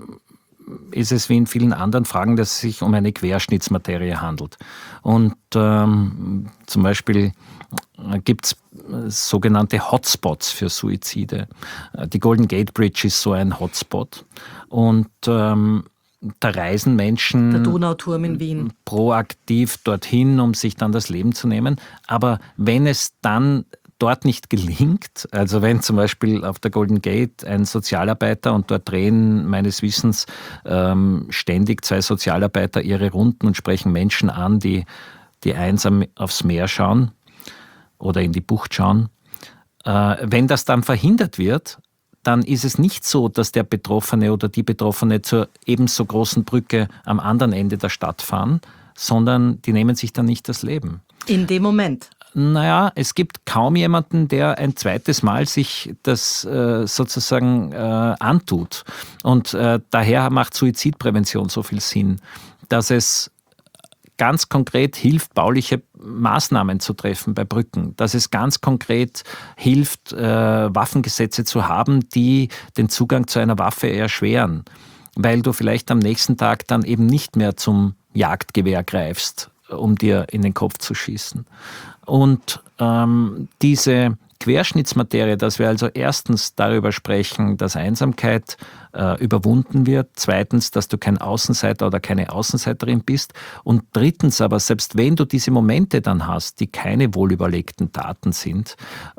B: ist es wie in vielen anderen Fragen, dass es sich um eine Querschnittsmaterie handelt. Und ähm, zum Beispiel gibt es sogenannte Hotspots für Suizide. Die Golden Gate Bridge ist so ein Hotspot. Und ähm, da reisen Menschen
A: der Donauturm in Wien
B: proaktiv dorthin, um sich dann das Leben zu nehmen. Aber wenn es dann dort nicht gelingt, also wenn zum Beispiel auf der Golden Gate ein Sozialarbeiter, und dort drehen meines Wissens ähm, ständig zwei Sozialarbeiter ihre Runden und sprechen Menschen an, die, die einsam aufs Meer schauen oder in die Bucht schauen. Äh, wenn das dann verhindert wird, dann ist es nicht so, dass der Betroffene oder die Betroffene zur ebenso großen Brücke am anderen Ende der Stadt fahren, sondern die nehmen sich dann nicht das Leben.
A: In dem Moment?
B: Naja, es gibt kaum jemanden, der ein zweites Mal sich das äh, sozusagen äh, antut. Und äh, daher macht Suizidprävention so viel Sinn, dass es ganz konkret hilft, bauliche Maßnahmen zu treffen bei Brücken, dass es ganz konkret hilft, äh, Waffengesetze zu haben, die den Zugang zu einer Waffe erschweren, weil du vielleicht am nächsten Tag dann eben nicht mehr zum Jagdgewehr greifst, um dir in den Kopf zu schießen. Und ähm, diese Querschnittsmaterie, dass wir also erstens darüber sprechen, dass Einsamkeit äh, überwunden wird, zweitens, dass du kein Außenseiter oder keine Außenseiterin bist und drittens aber, selbst wenn du diese Momente dann hast, die keine wohlüberlegten Taten sind,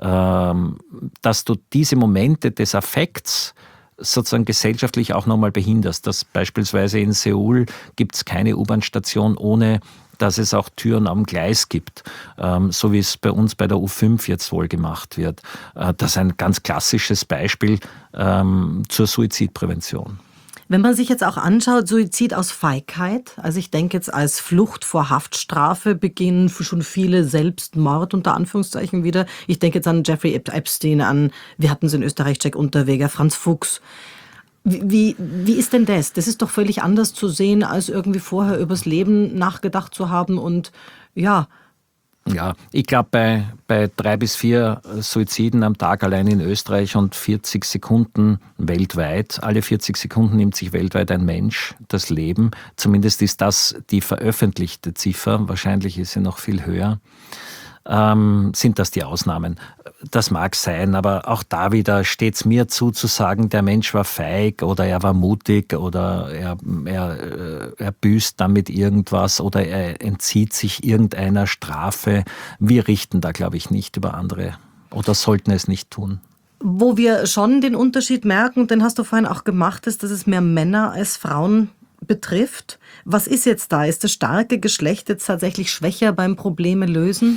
B: ähm, dass du diese Momente des Affekts sozusagen gesellschaftlich auch nochmal behinderst. Dass beispielsweise in Seoul gibt es keine U-Bahn-Station ohne dass es auch Türen am Gleis gibt, ähm, so wie es bei uns bei der U fünf jetzt wohl gemacht wird. Äh, das ist ein ganz klassisches Beispiel ähm, zur Suizidprävention.
A: Wenn man sich jetzt auch anschaut, Suizid aus Feigheit, also ich denke jetzt als Flucht vor Haftstrafe beginnen schon viele Selbstmord unter Anführungszeichen wieder. Ich denke jetzt an Jeffrey Epstein, an, wir hatten es in Österreich, Jack Unterweger, Franz Fuchs. Wie, wie ist denn das? Das ist doch völlig anders zu sehen, als irgendwie vorher übers Leben nachgedacht zu haben und ja.
B: Ja, ich glaube, bei, bei drei bis vier Suiziden am Tag allein in Österreich und vierzig Sekunden weltweit, alle vierzig Sekunden nimmt sich weltweit ein Mensch das Leben. Zumindest ist das die veröffentlichte Ziffer, wahrscheinlich ist sie noch viel höher. Ähm, sind das die Ausnahmen. Das mag sein, aber auch da wieder steht es mir zu, zu sagen, der Mensch war feig oder er war mutig oder er, er, er büßt damit irgendwas oder er entzieht sich irgendeiner Strafe. Wir richten da, glaube ich, nicht über andere oder sollten es nicht tun.
A: Wo wir schon den Unterschied merken, den hast du vorhin auch gemacht, ist, dass es mehr Männer als Frauen betrifft. Was ist jetzt da? Ist das starke Geschlecht jetzt tatsächlich schwächer beim Probleme lösen?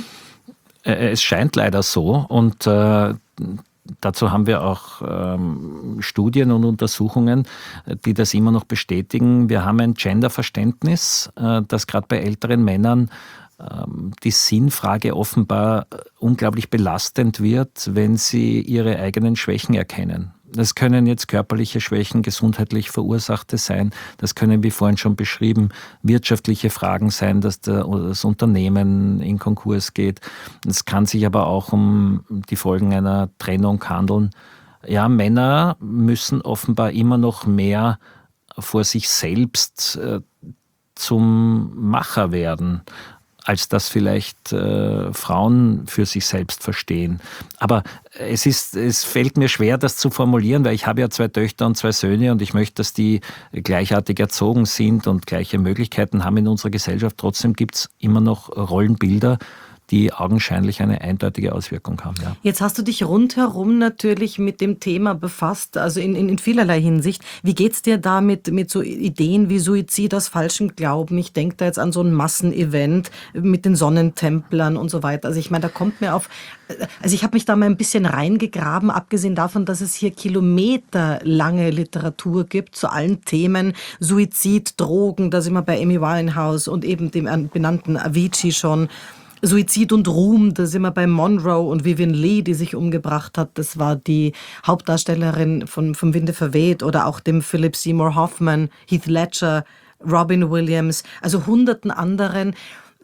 B: Es scheint leider so und äh, dazu haben wir auch ähm, Studien und Untersuchungen, die das immer noch bestätigen. Wir haben ein Genderverständnis, äh, das gerade bei älteren Männern ähm, die Sinnfrage offenbar unglaublich belastend wird, wenn sie ihre eigenen Schwächen erkennen. Das können jetzt körperliche Schwächen, gesundheitlich verursachte sein. Das können, wie vorhin schon beschrieben, wirtschaftliche Fragen sein, dass das Unternehmen in Konkurs geht. Es kann sich aber auch um die Folgen einer Trennung handeln. Ja, Männer müssen offenbar immer noch mehr vor sich selbst äh, zum Macher werden, als das vielleicht äh, Frauen für sich selbst verstehen. Aber es ist, es fällt mir schwer, das zu formulieren, weil ich habe ja zwei Töchter und zwei Söhne und ich möchte, dass die gleichartig erzogen sind und gleiche Möglichkeiten haben in unserer Gesellschaft. Trotzdem gibt es immer noch Rollenbilder, die augenscheinlich eine eindeutige Auswirkung haben. Ja.
A: Jetzt hast du dich rundherum natürlich mit dem Thema befasst, also in, in, in vielerlei Hinsicht. Wie geht's dir da mit, mit so Ideen wie Suizid aus falschem Glauben? Ich denke da jetzt an so ein Massenevent mit den Sonnentemplern und so weiter. Also ich meine, da kommt mir auf, also ich habe mich da mal ein bisschen reingegraben, abgesehen davon, dass es hier kilometerlange Literatur gibt zu allen Themen, Suizid, Drogen, da sind wir bei Amy Winehouse und eben dem benannten Avicii schon. Suizid und Ruhm, da sind wir bei Monroe und Vivian Leigh, die sich umgebracht hat. Das war die Hauptdarstellerin von Vom Winde verweht oder auch dem Philip Seymour Hoffman, Heath Ledger, Robin Williams, also hunderten anderen.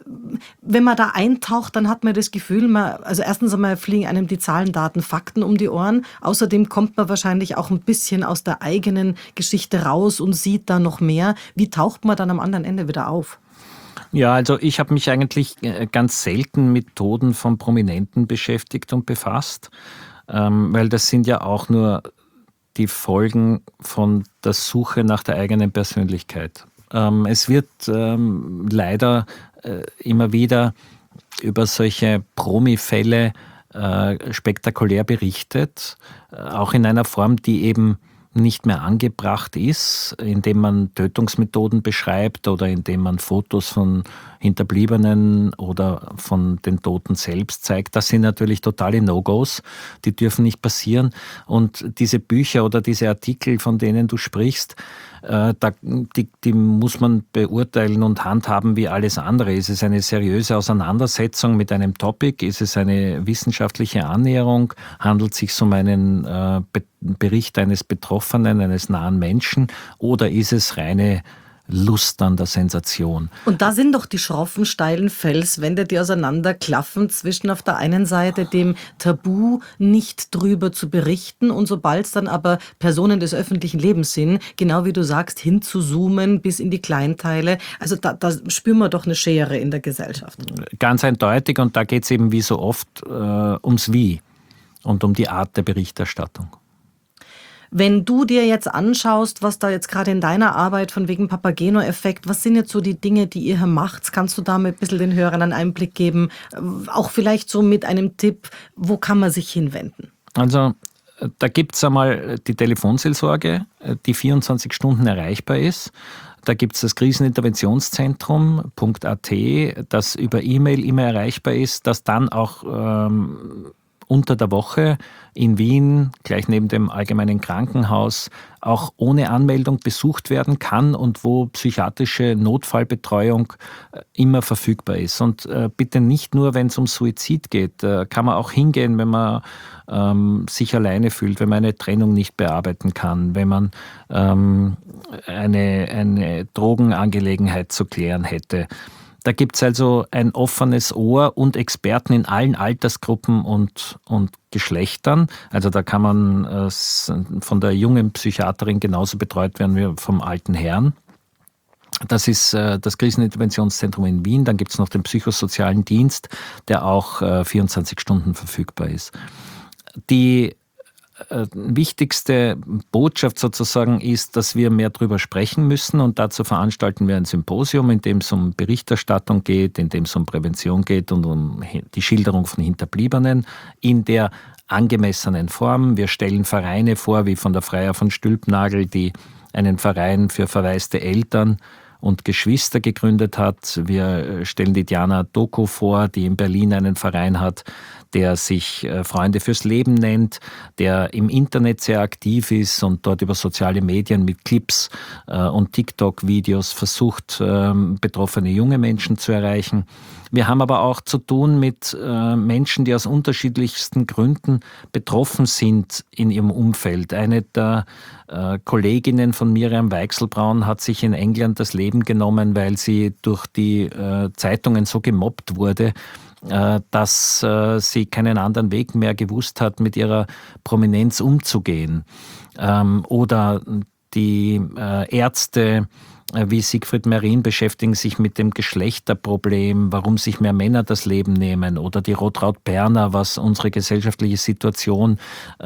A: wenn man da eintaucht, dann hat man das Gefühl, man, also erstens einmal fliegen einem die Zahlen, Daten, Fakten um die Ohren. Außerdem kommt man wahrscheinlich auch ein bisschen aus der eigenen Geschichte raus und sieht da noch mehr. Wie taucht man dann am anderen Ende wieder auf?
B: Ja, also ich habe mich eigentlich ganz selten mit Toten von Prominenten beschäftigt und befasst, ähm, weil das sind ja auch nur die Folgen von der Suche nach der eigenen Persönlichkeit. Ähm, es wird ähm, leider äh, immer wieder über solche Promi-Fälle äh, spektakulär berichtet, äh, auch in einer Form, die eben nicht mehr angebracht ist, indem man Tötungsmethoden beschreibt oder indem man Fotos von Hinterbliebenen oder von den Toten selbst zeigt. Das sind natürlich totale No-Gos, die dürfen nicht passieren. Und diese Bücher oder diese Artikel, von denen du sprichst, äh, da, die, die muss man beurteilen und handhaben wie alles andere. Ist es eine seriöse Auseinandersetzung mit einem Topic? Ist es eine wissenschaftliche Annäherung? Handelt es sich um einen äh, Be- Bericht eines Betroffenen, eines nahen Menschen? Oder ist es reine Lust an der Sensation?
A: Und da sind doch die schroffen, steilen Felswände, die auseinanderklaffen zwischen auf der einen Seite dem Tabu, nicht drüber zu berichten, und sobald es dann aber Personen des öffentlichen Lebens sind, genau wie du sagst, hinzuzoomen bis in die Kleinteile. Also da, da spüren wir doch eine Schere in der Gesellschaft.
B: Ganz eindeutig, und da geht es eben wie so oft äh, ums Wie und um die Art der Berichterstattung.
A: Wenn du dir jetzt anschaust, was da jetzt gerade in deiner Arbeit von wegen Papageno-Effekt, was sind jetzt so die Dinge, die ihr hier macht? Kannst du da mit ein bisschen den Hörern einen Einblick geben? Auch vielleicht so mit einem Tipp, wo kann man sich hinwenden?
B: Also da gibt es einmal die Telefonseelsorge, die vierundzwanzig Stunden erreichbar ist. Da gibt es das Kriseninterventionszentrum Punkt a t, das über E-Mail immer erreichbar ist, das dann auch ähm, unter der Woche in Wien, gleich neben dem Allgemeinen Krankenhaus, auch ohne Anmeldung besucht werden kann und wo psychiatrische Notfallbetreuung immer verfügbar ist. Und äh, bitte nicht nur, wenn es um Suizid geht, äh, kann man auch hingehen, wenn man ähm, sich alleine fühlt, wenn man eine Trennung nicht bearbeiten kann, wenn man ähm, eine, eine Drogenangelegenheit zu klären hätte. Da gibt es also ein offenes Ohr und Experten in allen Altersgruppen und, und Geschlechtern. Also da kann man äh, von der jungen Psychiaterin genauso betreut werden wie vom alten Herrn. Das ist äh, das Kriseninterventionszentrum in Wien. Dann gibt es noch den psychosozialen Dienst, der auch äh, vierundzwanzig Stunden verfügbar ist. Die wichtigste Botschaft sozusagen ist, dass wir mehr darüber sprechen müssen, und dazu veranstalten wir ein Symposium, in dem es um Berichterstattung geht, in dem es um Prävention geht und um die Schilderung von Hinterbliebenen in der angemessenen Form. Wir stellen Vereine vor, wie von der Freier von Stülpnagel, die einen Verein für verwaiste Eltern und Geschwister gegründet hat. Wir stellen die Diana Doko vor, die in Berlin einen Verein hat, der sich Freunde fürs Leben nennt, der im Internet sehr aktiv ist und dort über soziale Medien mit Clips und TikTok-Videos versucht, betroffene junge Menschen zu erreichen. Wir haben aber auch zu tun mit Menschen, die aus unterschiedlichsten Gründen betroffen sind in ihrem Umfeld. Eine der Kolleginnen von Miriam Weichselbraun hat sich in England das Leben genommen, weil sie durch die Zeitungen so gemobbt wurde, dass sie keinen anderen Weg mehr gewusst hat, mit ihrer Prominenz umzugehen. Oder die Ärzte wie Siegfried Merin beschäftigen sich mit dem Geschlechterproblem, warum sich mehr Männer das Leben nehmen. Oder die Rotraud Berner, was unsere gesellschaftliche Situation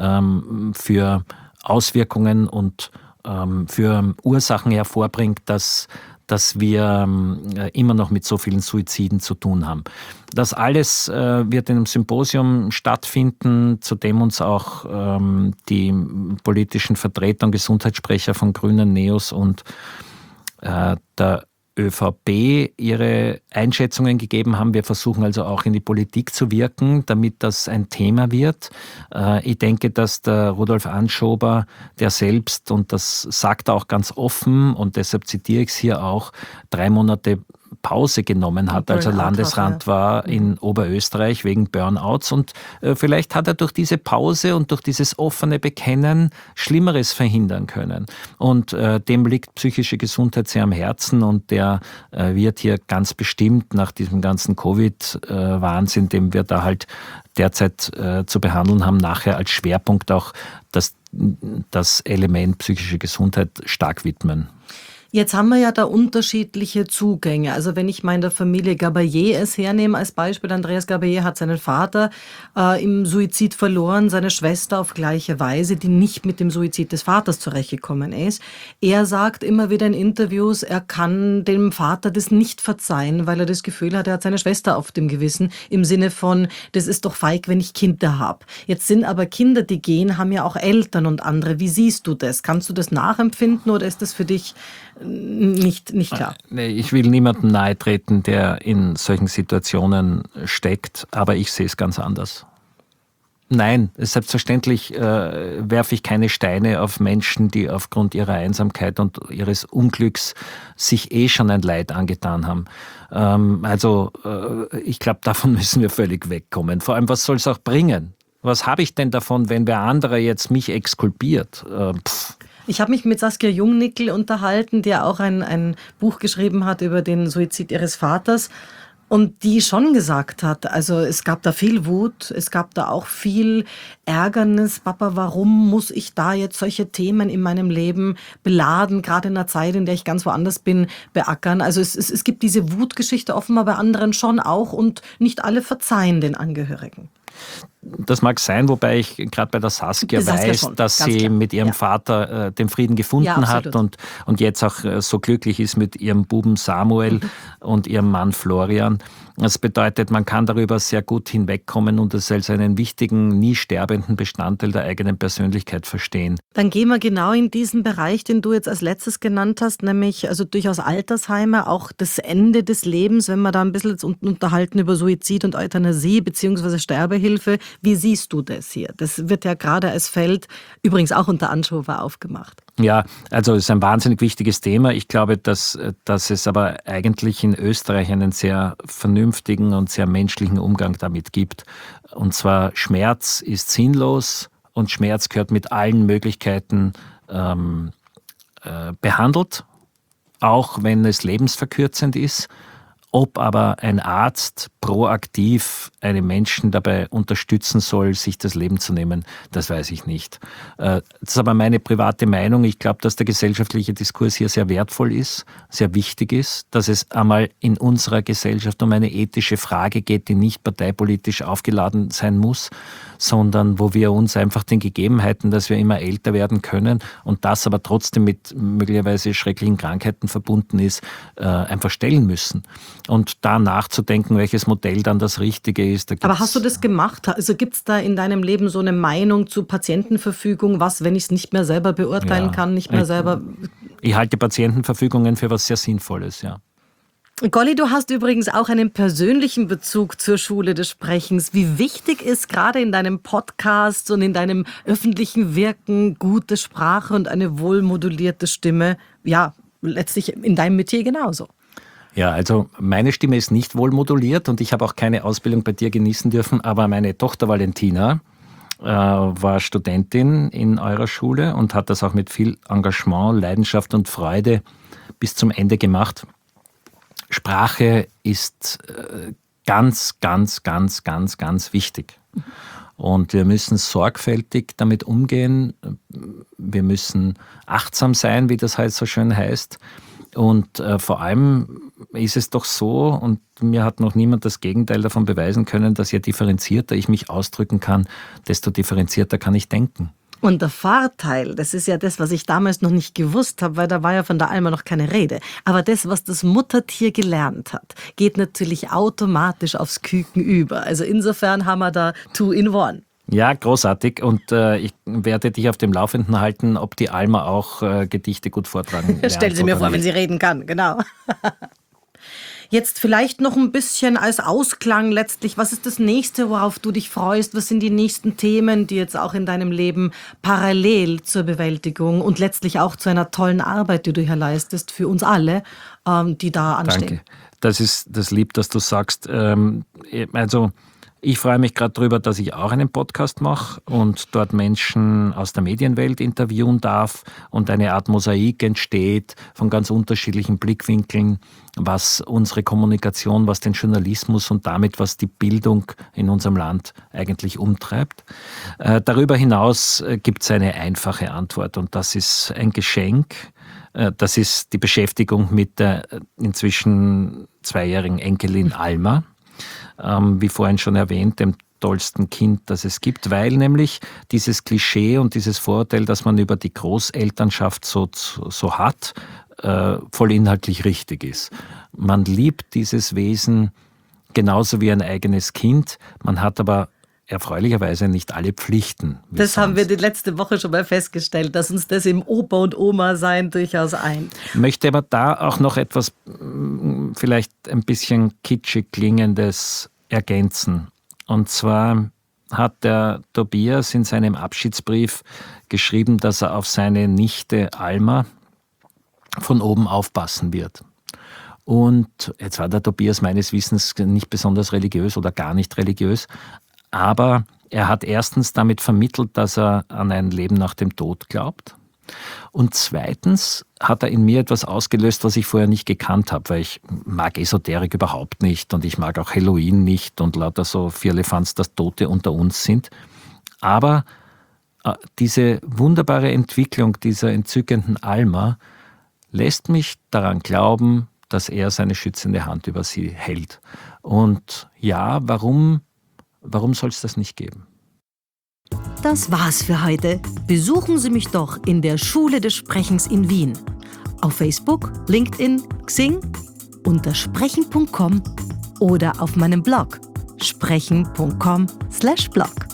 B: für Auswirkungen und für Ursachen hervorbringt, dass dass wir immer noch mit so vielen Suiziden zu tun haben. Das alles wird in einem Symposium stattfinden, zu dem uns auch die politischen Vertreter und Gesundheitssprecher von Grünen, Neos und der ÖVP ihre Einschätzungen gegeben haben. Wir versuchen also auch in die Politik zu wirken, damit das ein Thema wird. Ich denke, dass der Rudolf Anschober, der selbst, und das sagt er auch ganz offen, und deshalb zitiere ich es hier auch, drei Monate Pause genommen hat, als er Landesrat war in Oberösterreich wegen Burnouts. Und äh, vielleicht hat er durch diese Pause und durch dieses offene Bekennen Schlimmeres verhindern können. Und äh, dem liegt psychische Gesundheit sehr am Herzen und der äh, wird hier ganz bestimmt nach diesem ganzen Covid-Wahnsinn, dem wir da halt derzeit äh, zu behandeln haben, nachher als Schwerpunkt auch das, das Element psychische Gesundheit stark widmen.
A: Jetzt haben wir ja da unterschiedliche Zugänge. Also wenn ich mal in der Familie Gabayé es hernehme als Beispiel, Andreas Gabayé hat seinen Vater äh, im Suizid verloren, seine Schwester auf gleiche Weise, die nicht mit dem Suizid des Vaters zurechtgekommen ist. Er sagt immer wieder in Interviews, er kann dem Vater das nicht verzeihen, weil er das Gefühl hat, er hat seine Schwester auf dem Gewissen, im Sinne von, das ist doch feig, wenn ich Kinder habe. Jetzt sind aber Kinder, die gehen, haben ja auch Eltern und andere. Wie siehst du das? Kannst du das nachempfinden oder ist das für dich nicht, nicht klar?
B: Nee, ich will niemandem nahe treten, der in solchen Situationen steckt, aber ich sehe es ganz anders. Nein, selbstverständlich äh, werfe ich keine Steine auf Menschen, die aufgrund ihrer Einsamkeit und ihres Unglücks sich eh schon ein Leid angetan haben. Ähm, also äh, ich glaube, davon müssen wir völlig wegkommen. Vor allem, was soll es auch bringen? Was habe ich denn davon, wenn wer andere jetzt mich exkulpiert? Äh, pff.
A: Ich habe mich mit Saskia Jungnickel unterhalten, die auch ein, ein Buch geschrieben hat über den Suizid ihres Vaters und die schon gesagt hat, also es gab da viel Wut, es gab da auch viel Ärgernis. Papa, warum muss ich da jetzt solche Themen in meinem Leben beladen, gerade in einer Zeit, in der ich ganz woanders bin, beackern? Also es, es, es gibt diese Wutgeschichte offenbar bei anderen schon auch und nicht alle verzeihen den Angehörigen.
B: Das mag sein, wobei ich gerade bei der Saskia
A: Saskia
B: weiß,
A: schon,
B: dass
A: ganz
B: sie
A: klar.
B: mit ihrem
A: Ja.
B: Vater äh, den Frieden gefunden
A: Ja,
B: hat
A: absolut.
B: und, und jetzt auch äh, so glücklich ist mit ihrem Buben Samuel
A: Mhm.
B: und ihrem Mann Florian. Das bedeutet, man kann darüber sehr gut hinwegkommen und es als einen wichtigen, nie sterbenden Bestandteil der eigenen Persönlichkeit verstehen.
A: Dann gehen wir genau in diesen Bereich, den du jetzt als letztes genannt hast, nämlich also durchaus Altersheime, auch das Ende des Lebens, wenn wir da ein bisschen jetzt unterhalten über Suizid und Euthanasie bzw. Sterbehilfe. Wie siehst du das hier? Das wird ja gerade als Feld übrigens auch unter Anschober aufgemacht.
B: Ja, also es ist ein wahnsinnig wichtiges Thema. Ich glaube, dass, dass es aber eigentlich in Österreich einen sehr vernünftigen und sehr menschlichen Umgang damit gibt. Und zwar Schmerz ist sinnlos und Schmerz gehört mit allen Möglichkeiten ähm, äh, behandelt, auch wenn es lebensverkürzend ist. Ob aber ein Arzt proaktiv einen Menschen dabei unterstützen soll, sich das Leben zu nehmen, das weiß ich nicht. Das ist aber meine private Meinung. Ich glaube, dass der gesellschaftliche Diskurs hier sehr wertvoll ist, sehr wichtig ist, dass es einmal in unserer Gesellschaft um eine ethische Frage geht, die nicht parteipolitisch aufgeladen sein muss, sondern wo wir uns einfach den Gegebenheiten, dass wir immer älter werden können und das aber trotzdem mit möglicherweise schrecklichen Krankheiten verbunden ist, einfach stellen müssen. Und da nachzudenken, welches Modell dann das Richtige ist. Da
A: Aber hast du das gemacht? Also gibt es da in deinem Leben so eine Meinung zu Patientenverfügung, was, wenn ich es nicht mehr selber beurteilen
B: Ja.
A: kann, nicht mehr
B: Ich-
A: selber...
B: Ich halte Patientenverfügungen für was sehr Sinnvolles, ja.
A: Golly, du hast übrigens auch einen persönlichen Bezug zur Schule des Sprechens. Wie wichtig ist gerade in deinem Podcast und in deinem öffentlichen Wirken gute Sprache und eine wohlmodulierte Stimme? Ja, letztlich in deinem Metier genauso.
B: Ja, also meine Stimme ist nicht wohl moduliert und ich habe auch keine Ausbildung bei dir genießen dürfen, aber meine Tochter Valentina äh, war Studentin in eurer Schule und hat das auch mit viel Engagement, Leidenschaft und Freude bis zum Ende gemacht. Sprache ist äh, ganz, ganz, ganz, ganz, ganz wichtig. Und wir müssen sorgfältig damit umgehen. Wir müssen achtsam sein, wie das halt so schön heißt. Und äh, vor allem ist es doch so, und mir hat noch niemand das Gegenteil davon beweisen können, dass je differenzierter ich mich ausdrücken kann, desto differenzierter kann ich denken.
A: Und der Vorteil, das ist ja das, was ich damals noch nicht gewusst habe, weil da war ja von der Alma noch keine Rede. Aber das, was das Muttertier gelernt hat, geht natürlich automatisch aufs Küken über. Also insofern haben wir da two in one.
B: Ja, großartig. Und äh, ich werde dich auf dem Laufenden halten, ob die Alma auch äh, Gedichte gut vortragen lernt.
A: Stellen Sie mir
B: oder
A: vor, wenn
B: nicht.
A: sie reden kann, genau. Jetzt vielleicht noch ein bisschen als Ausklang letztlich. Was ist das Nächste, worauf du dich freust? Was sind die nächsten Themen, die jetzt auch in deinem Leben parallel zur Bewältigung und letztlich auch zu einer tollen Arbeit, die du hier leistest, für uns alle, ähm, die da anstehen?
B: Danke. das ist das lieb, dass du sagst. Ähm, also ich freue mich gerade darüber, dass ich auch einen Podcast mache und dort Menschen aus der Medienwelt interviewen darf und eine Art Mosaik entsteht von ganz unterschiedlichen Blickwinkeln, was unsere Kommunikation, was den Journalismus und damit was die Bildung in unserem Land eigentlich umtreibt. Äh, darüber hinaus äh, gibt es eine einfache Antwort und das ist ein Geschenk. Äh, das ist die Beschäftigung mit der inzwischen zweijährigen Enkelin Alma. Ähm, wie vorhin schon erwähnt, dem tollsten Kind, das es gibt, weil nämlich dieses Klischee und dieses Vorurteil, das man über die Großelternschaft so, so hat, äh, voll inhaltlich richtig ist. Man liebt dieses Wesen genauso wie ein eigenes Kind, man hat aber erfreulicherweise nicht alle Pflichten.
A: Das
B: sonst.
A: haben wir die letzte Woche schon mal festgestellt, dass uns das im Opa und Oma sein durchaus ein.
B: Möchte aber da auch noch etwas vielleicht ein bisschen kitschig klingendes ergänzen. Und zwar hat der Tobias in seinem Abschiedsbrief geschrieben, dass er auf seine Nichte Alma von oben aufpassen wird. Und jetzt war der Tobias meines Wissens nicht besonders religiös oder gar nicht religiös, aber er hat erstens damit vermittelt, dass er an ein Leben nach dem Tod glaubt. Und zweitens hat er in mir etwas ausgelöst, was ich vorher nicht gekannt habe, weil ich mag Esoterik überhaupt nicht und ich mag auch Halloween nicht und lauter so Firlefanz, dass Tote unter uns sind. Aber äh, diese wunderbare Entwicklung dieser entzückenden Alma lässt mich daran glauben, dass er seine schützende Hand über sie hält. Und ja, warum, warum soll es das nicht geben?
A: Das war's für heute. Besuchen Sie mich doch in der Schule des Sprechens in Wien. Auf Facebook, LinkedIn, Xing, unter sprechen punkt com oder auf meinem Blog sprechen punkt com slash blog.